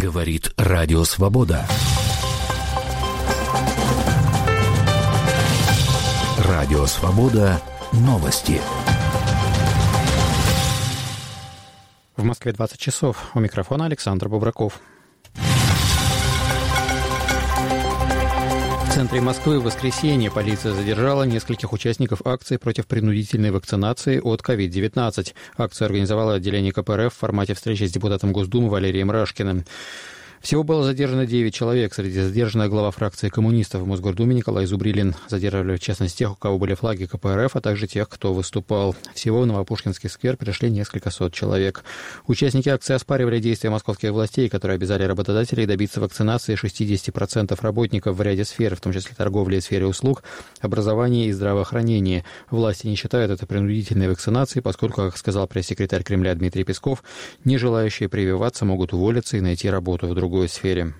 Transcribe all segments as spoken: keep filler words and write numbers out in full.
Говорит Радио Свобода. Радио Свобода. Новости. В Москве двадцать часов. У микрофона Александр Бубраков. В центре Москвы в воскресенье полиция задержала нескольких участников акции против принудительной вакцинации от ковид девятнадцать. Акцию организовало отделение ка пэ эр эф в формате встречи с депутатом Госдумы Валерием Рашкиным. Всего было задержано девять человек. Среди задержанных глава фракции коммунистов в Мосгордуме Николай Зубрилин. Задерживали, в частности, тех, у кого были флаги ка пэ эр эф, а также тех, кто выступал. Всего в Новопушкинский сквер пришли несколько сот человек. Участники акции оспаривали действия московских властей, которые обязали работодателей добиться вакцинации шестьдесят процентов работников в ряде сфер, в том числе торговли и сфере услуг, образования и здравоохранения. Власти не считают это принудительной вакцинацией, поскольку, как сказал пресс-секретарь Кремля Дмитрий Песков, не желающие прививаться могут уволиться и найти работу в другой сфере.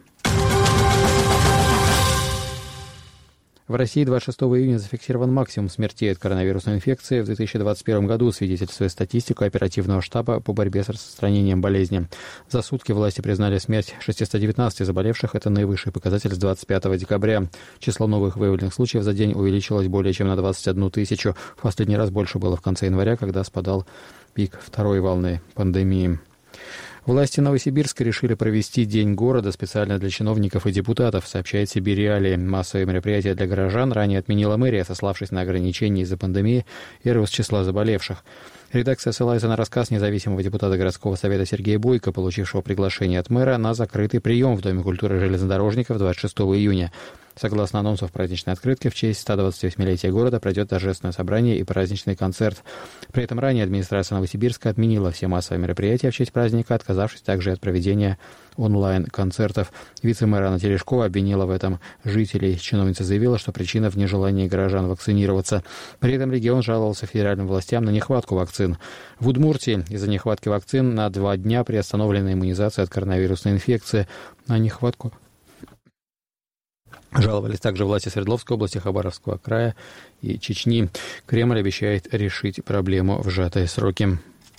В России двадцать шестого июня зафиксирован максимум смертей от коронавирусной инфекции в две тысячи двадцать первом году, свидетельствует статистику оперативного штаба по борьбе с распространением болезни. За сутки власти признали смерть шестьсот девятнадцать заболевших. Это наивысший показатель с двадцать пятого декабря. Число новых выявленных случаев за день увеличилось более чем на двадцать одну тысячу. В последний раз больше было в конце января, когда спадал пик второй волны пандемии. Власти Новосибирска решили провести День города специально для чиновников и депутатов, сообщает Сибирь Реалии. Массовые мероприятия для горожан ранее отменила мэрия, сославшись на ограничения из-за пандемии и рост числа заболевших. Редакция ссылается на рассказ независимого депутата городского совета Сергея Бойко, получившего приглашение от мэра на закрытый прием в Доме культуры железнодорожников двадцать шестого июня. Согласно анонсу в праздничной открытке, в честь ста двадцати восьмилетия города пройдет торжественное собрание и праздничный концерт. При этом ранее администрация Новосибирска отменила все массовые мероприятия в честь праздника, отказавшись также от проведения онлайн-концертов. Вице-мэр Анна Терешкова обвинила в этом жителей. Чиновница заявила, что причина в нежелании горожан вакцинироваться. При этом регион жаловался федеральным властям на нехватку вакцин. В Удмуртии из-за нехватки вакцин на два дня приостановлена иммунизация от коронавирусной инфекции. На нехватку жаловались также власти Свердловской области, Хабаровского края и Чечни. Кремль обещает решить проблему в сжатые сроки.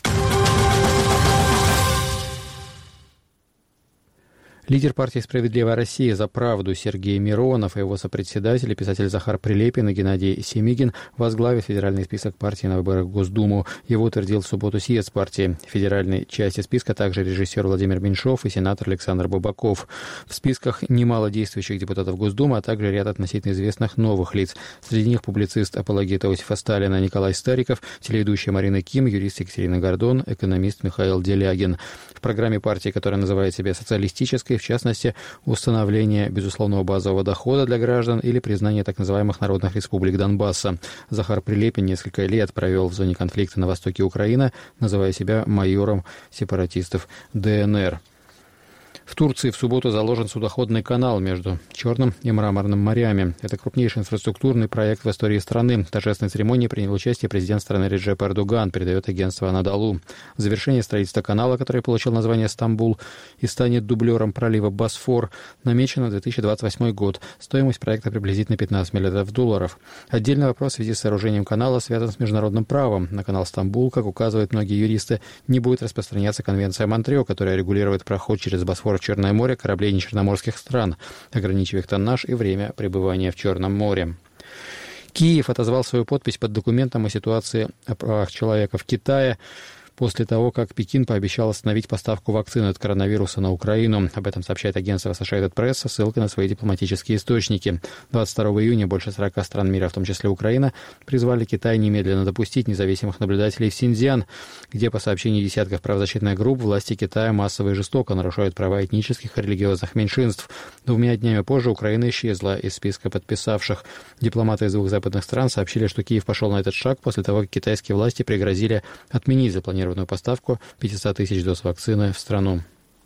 Лидер партии «Справедливая Россия за правду» Сергей Миронов и его сопредседатель, писатель Захар Прилепин и Геннадий Семигин возглавят федеральный список партии на выборах в Госдуму. Его утвердил в субботу съезд партии. В федеральной части списка также режиссер Владимир Меньшов и сенатор Александр Бабаков. В списках немало действующих депутатов Госдумы, а также ряд относительно известных новых лиц. Среди них публицист-апологет Иосифа Сталина Николай Стариков, телеведущая Марина Ким, юрист Екатерина Гордон, экономист Михаил Делягин. В программе партии, которая называет себя социалистической, в частности, установление безусловного базового дохода для граждан или признание так называемых народных республик Донбасса. Захар Прилепин несколько лет провел в зоне конфликта на востоке Украины, называя себя майором сепаратистов дэ эн эр. В Турции в субботу заложен судоходный канал между Черным и Мраморным морями. Это крупнейший инфраструктурный проект в истории страны. В торжественной церемонии принял участие президент страны Реджеп Эрдоган, передает агентство Анадолу. Завершение строительства канала, который получил название Стамбул и станет дублером пролива Босфор, намечено на две тысячи двадцать восьмой год. Стоимость проекта приблизительно пятнадцать миллиардов долларов. Отдельный вопрос в связи с сооружением канала связан с международным правом. На канал Стамбул, как указывают многие юристы, не будет распространяться конвенция Монтрео, которая регулирует проход через Босфор в Черное море кораблей нечерноморских стран, ограничив их тоннаж и время пребывания в Черном море. Киев отозвал свою подпись под документом о ситуации о правах человека в Китае после того, как Пекин пообещал остановить поставку вакцины от коронавируса на Украину. Об этом сообщает агентство Associated Press со ссылкой на свои дипломатические источники. двадцать второго июня больше сорока стран мира, в том числе Украина, призвали Китай немедленно допустить независимых наблюдателей в Синьцзян, где, по сообщению десятков правозащитных групп, власти Китая массово и жестоко нарушают права этнических и религиозных меньшинств. Двумя днями позже Украина исчезла из списка подписавших. Дипломаты из двух западных стран сообщили, что Киев пошел на этот шаг после того, как китайские власти пригрозили отменить запланированную поставку пятьсот тысяч доз вакцины в страну.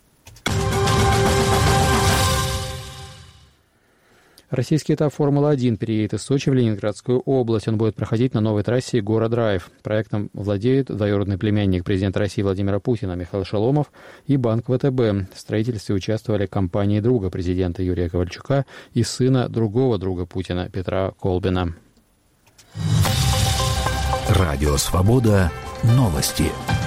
Российский этап Формулы один переедет из Сочи в Ленинградскую область. Он будет проходить на новой трассе Гора-Драйв. Проектом владеет двоюродный племянник президента России Владимира Путина Михаил Шаломов и банк вэ тэ бэ. В строительстве участвовали компании друга президента Юрия Ковальчука и сына другого друга Путина Петра Колбина. Радио «Свобода». Новости.